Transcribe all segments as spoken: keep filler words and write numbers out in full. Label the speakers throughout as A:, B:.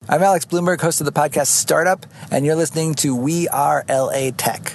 A: I'm Alex Bloomberg, host of the podcast Startup, and you're listening to We Are L A Tech.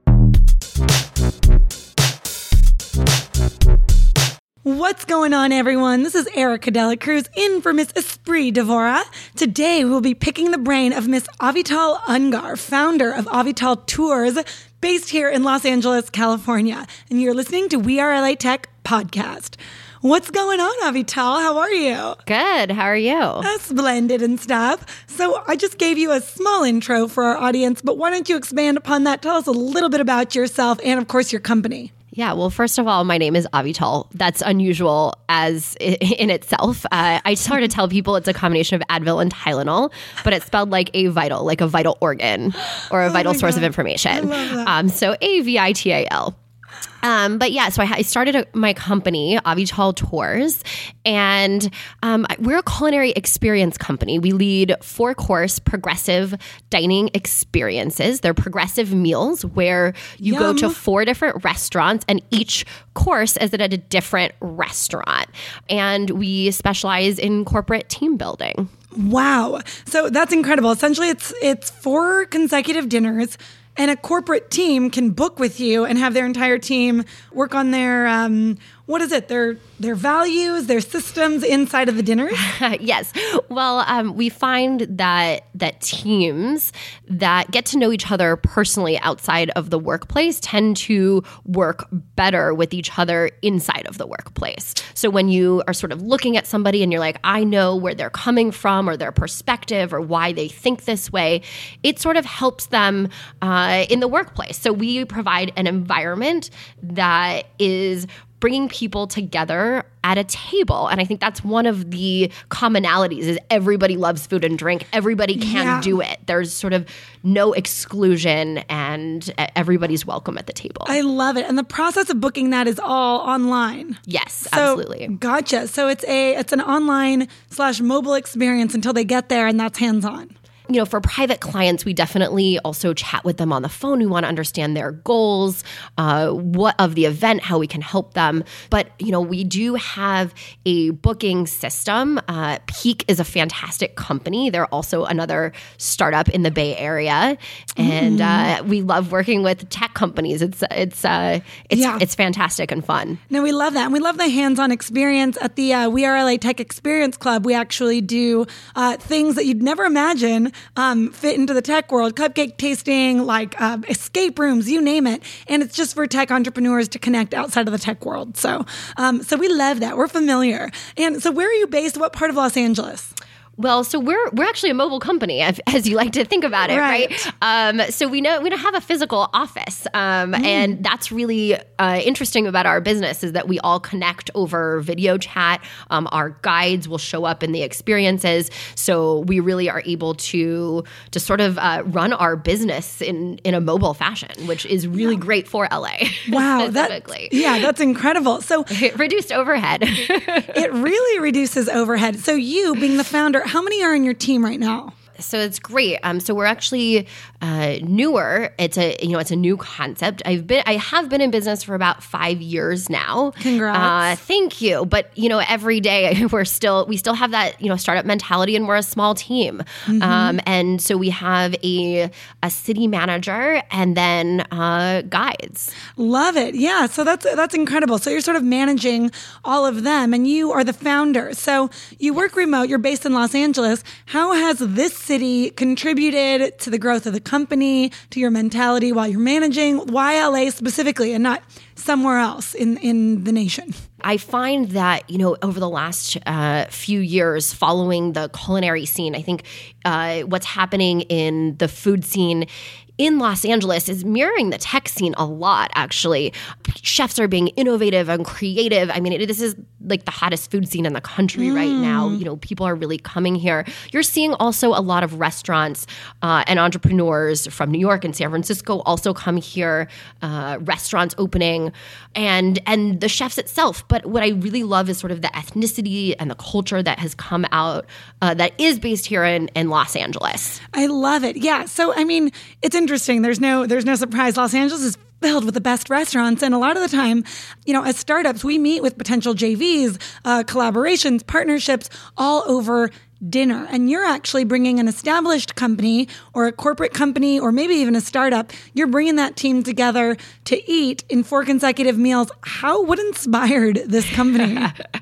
B: What's going on, everyone? This is Erica Dela Cruz in for Miss Esprit Devora. Today, we'll be picking the brain of Miss Avital Ungar, founder of Avital Tours, based here in Los Angeles, California. And you're listening to We Are L A Tech podcast. What's going on, Avital? How are you?
C: Good. How are you?
B: Uh, splendid and stuff. So I just gave you a small intro for our audience, but why don't you expand upon that? Tell us a little bit about yourself and, of course, your company.
C: Yeah, well, first of all, my name is Avital. That's unusual as in itself. Uh, I sort of tell people it's a combination of Advil and Tylenol, but it's spelled like a vital, like a vital organ or a
B: oh
C: vital source
B: God.
C: of information.
B: I love that.
C: Um, so A V I T A L. Um, but yeah, so I, I started a, my company, Avital Tours, and um, we're a culinary experience company. We lead four-course progressive dining experiences. They're progressive meals where you
B: Yum.
C: go to four different restaurants, and each course is at a different restaurant. And we specialize in corporate team building.
B: Wow. So that's incredible. Essentially, it's it's four consecutive dinners. And a corporate team can book with you and have their entire team work on their, um, what is it, their their values, their systems inside of the dinners?
C: Yes. Well, um, we find that that teams that get to know each other personally outside of the workplace tend to work better with each other inside of the workplace. So when you are sort of looking at somebody and you're like, I know where they're coming from or their perspective or why they think this way, it sort of helps them uh, in the workplace. So we provide an environment that is bringing people together at a table. And I think that's one of the commonalities is everybody loves food and drink. Everybody can
B: Yeah.
C: do it. There's sort of no exclusion and everybody's welcome at the table.
B: I love it. And the process of booking that is all online.
C: Yes,
B: So,
C: absolutely.
B: Gotcha. So it's a it's an online slash mobile experience until they get there, and that's hands-on.
C: You know, for private clients, we definitely also chat with them on the phone. We want to understand their goals, uh, what of the event, how we can help them. But, you know, we do have a booking system. Uh, Peak is a fantastic company. They're also another startup in the Bay Area. And uh, we love working with tech companies. It's it's uh, it's,
B: Yeah.
C: it's fantastic and fun.
B: No, we love that. And we love the hands-on experience. At the uh, We Are L A Tech Experience Club, we actually do uh, things that you'd never imagine um, fit into the tech world. Cupcake tasting, like uh, escape rooms, you name it. And it's just for tech entrepreneurs to connect outside of the tech world. So, um, so we love that. We're familiar. And so where are you based? What part of Los Angeles?
C: Well, so we're we're actually a mobile company, as, as you like to think about it,
B: Right.
C: right? Um, so we know we don't have a physical office, um,
B: Mm.
C: and that's really uh, interesting about our business is that we all connect over video chat. Um, our guides will show up in the experiences, so we really are able to to sort of uh, run our business in in a mobile fashion, which is really great for L A.
B: Wow. that,
C: specifically.
B: yeah, that's incredible. So
C: Reduced overhead.
B: it really reduces overhead. So you, being the founder, how many are in your team right now?
C: So it's great. Um, so we're actually uh, newer. It's a you know it's a new concept. I've been I have been in business for about five years now.
B: Congrats.
C: Uh, thank you. But you know every day we're still we still have that you know startup mentality, and we're a small team.
B: Mm-hmm.
C: Um, and so we have a a city manager and then uh, guides.
B: Love it. Yeah. So that's that's incredible. So you're sort of managing all of them, and you are the founder. So you work remote. You're based in Los Angeles. How has this city contributed to the growth of the company, to your mentality while you're managing? Why L A specifically and not somewhere else in, in the nation?
C: I find that, you know, over the last uh, few years following the culinary scene, I think uh, what's happening in the food scene in Los Angeles is mirroring the tech scene a lot, actually. Chefs are being innovative and creative. I mean, it, this is like the hottest food scene in the country mm. right now. You know, people are really coming here. You're seeing also a lot of restaurants uh, and entrepreneurs from New York and San Francisco also come here, uh, restaurants opening, and and the chefs itself. But what I really love is sort of the ethnicity and the culture that has come out uh, that is based here in, in Los Angeles.
B: I love it. Yeah. So, I mean, it's interesting. There's no, there's no surprise. Los Angeles is filled with the best restaurants. And a lot of the time, you know, as startups, we meet with potential J Vs, uh, collaborations, partnerships all over dinner. And you're actually bringing an established company or a corporate company or maybe even a startup. You're bringing that team together to eat in four consecutive meals. How, what inspired this company?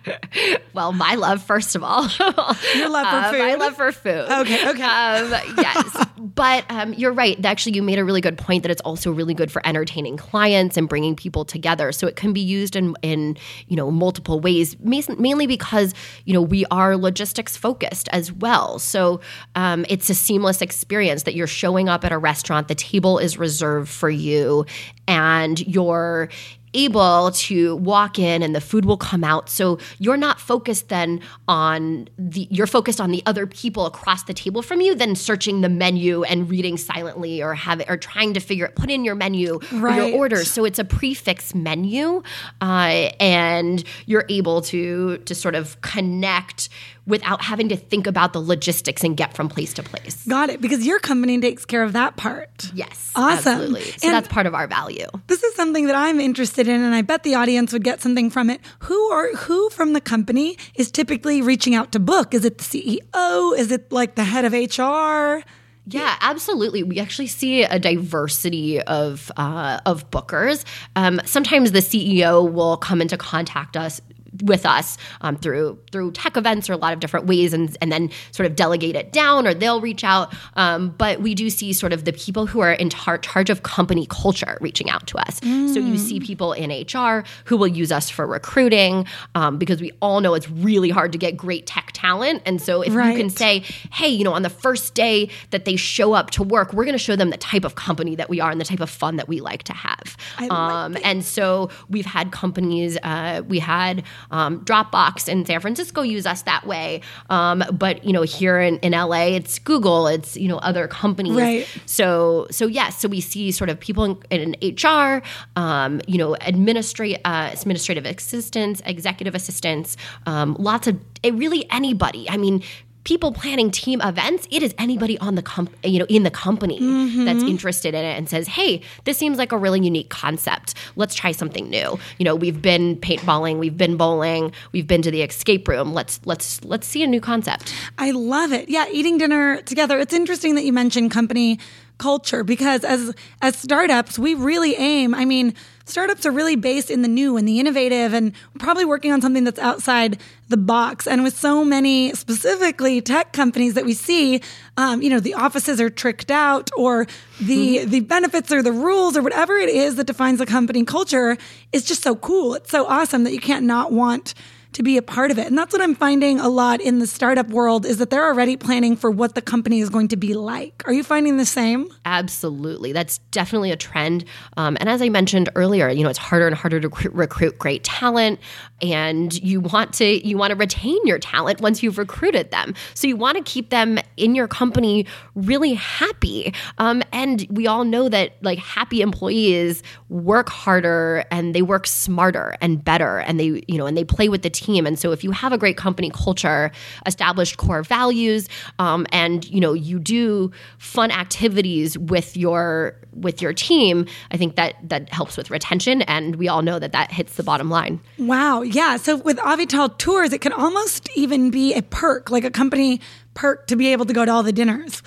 C: Well, my love, first of all.
B: Your love for
C: um,
B: food?
C: My love for food.
B: Okay, okay.
C: Um, yes. But um, you're right. Actually, you made a really good point that it's also really good for entertaining clients and bringing people together. So it can be used in, in you know, multiple ways, mainly because, you know, we are logistics focused as well. So um, it's a seamless experience that you're showing up at a restaurant, the table is reserved for you, and you're able to walk in and the food will come out. So you're not focused then on the, you're focused on the other people across the table from you, then searching the menu and reading silently or have or trying to figure, put in your menu
B: right.
C: or your orders. So it's a prefix menu uh, and you're able to, to sort of connect without having to think about the logistics and get from place to place.
B: Got it. Because your company takes care of that part.
C: Yes.
B: Awesome.
C: Absolutely. So
B: and
C: that's part of our value.
B: This is something that I'm interested in, and I bet the audience would get something from it. Who are who from the company is typically reaching out to book? Is it the C E O? Is it like the head of H R?
C: Yeah, absolutely. We actually see a diversity of uh, of bookers. Um, sometimes the C E O will come into contact us with us um, through through tech events or a lot of different ways, and and then sort of delegate it down, or they'll reach out. Um, but we do see sort of the people who are in tar- charge of company culture reaching out to us. Mm. So you see people in H R who will use us for recruiting um, because we all know it's really hard to get great tech talent. And so if
B: right.
C: you can say, hey, you know, on the first day that they show up to work, we're going to show them the type of company that we are and the type of fun that we like to have.
B: I
C: um,
B: like
C: and so we've had companies, uh, we had Um, Dropbox in San Francisco use us that way. Um, but, you know, here in, in L A, it's Google, it's, you know, other companies.
B: Right.
C: So, so yes, so we see sort of people in, in H R, um, you know, administrate, uh, administrative assistants, executive assistants, um, lots of, it really anybody. I mean, people planning team events, it is anybody on the com- you know in the company mm-hmm. that's interested in it and says, hey, this seems like a really unique concept. Let's try something new. You know, we've been paintballing, we've been bowling, we've been to the escape room. Let's let's let's see a new concept.
B: I love it. Yeah, eating dinner together. It's interesting that you mentioned company culture because as as startups, we really aim, I mean, startups are really based in the new and the innovative and probably working on something that's outside the box. And with so many specifically tech companies that we see, um, you know, the offices are tricked out or the mm-hmm. the benefits or the rules or whatever it is that defines the company culture is just so cool. It's so awesome that you can't not want to be a part of it. And that's what I'm finding a lot in the startup world is that they're already planning for what the company is going to be like. Are you finding the same?
C: Absolutely. That's definitely a trend. Um, and as I mentioned earlier, you know, it's harder and harder to recruit, recruit great talent. And you want to you want to retain your talent once you've recruited them. So you want to keep them in your company really happy. Um, and we all know that like happy employees work harder and they work smarter and better and they, you know, and they play with the team. And so if you have a great company culture, established core values, um, and you know, you do fun activities with your with your team, I think that that helps with retention. And we all know that that hits the bottom line.
B: Wow. Yeah. So with Avital Tours, it can almost even be a perk, like a company perk to be able to go to all the dinners.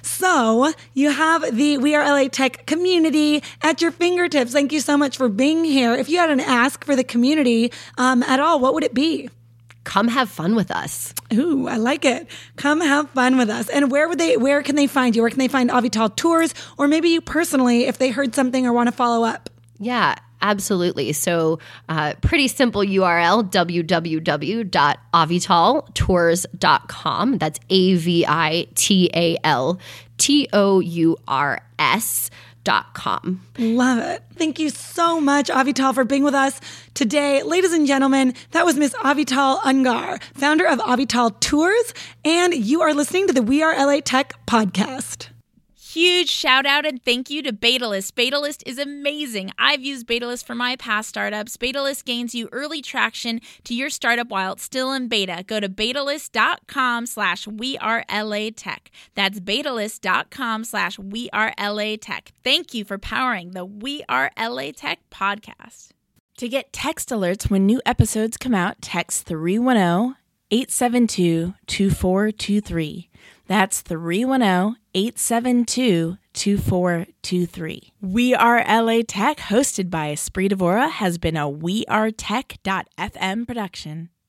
B: So you have the We Are L A Tech community at your fingertips. Thank you so much for being here. If you had an ask for the community um, at all, what would it be?
C: Come have fun with us.
B: Ooh, I like it. Come have fun with us. And where would they? Where can they find you? Where can they find Avital Tours? Or maybe you personally, if they heard something or want to follow up?
C: Yeah. Absolutely. So uh, pretty simple U R L, w w w dot avital tours dot com. That's A V I T A L T O U R S dot com.
B: Love it. Thank you so much, Avital, for being with us today. Ladies and gentlemen, that was Miss Avital Ungar, founder of Avital Tours, and you are listening to the We Are L A Tech podcast.
D: Huge shout out and thank you to Betalist. Betalist is amazing. I've used Betalist for my past startups. Betalist gains you early traction to your startup while it's still in beta. Go to betalist.com slash we are LA Tech. That's betalist.com slash we are LA Tech. Thank you for powering the We Are L A Tech podcast. To get text alerts when new episodes come out, text three one zero eight seven two, two four two three. That's three one zero, eight seven two, two four two three. We Are L A Tech, hosted by Esprit Devora, has been a we are tech dot f m production.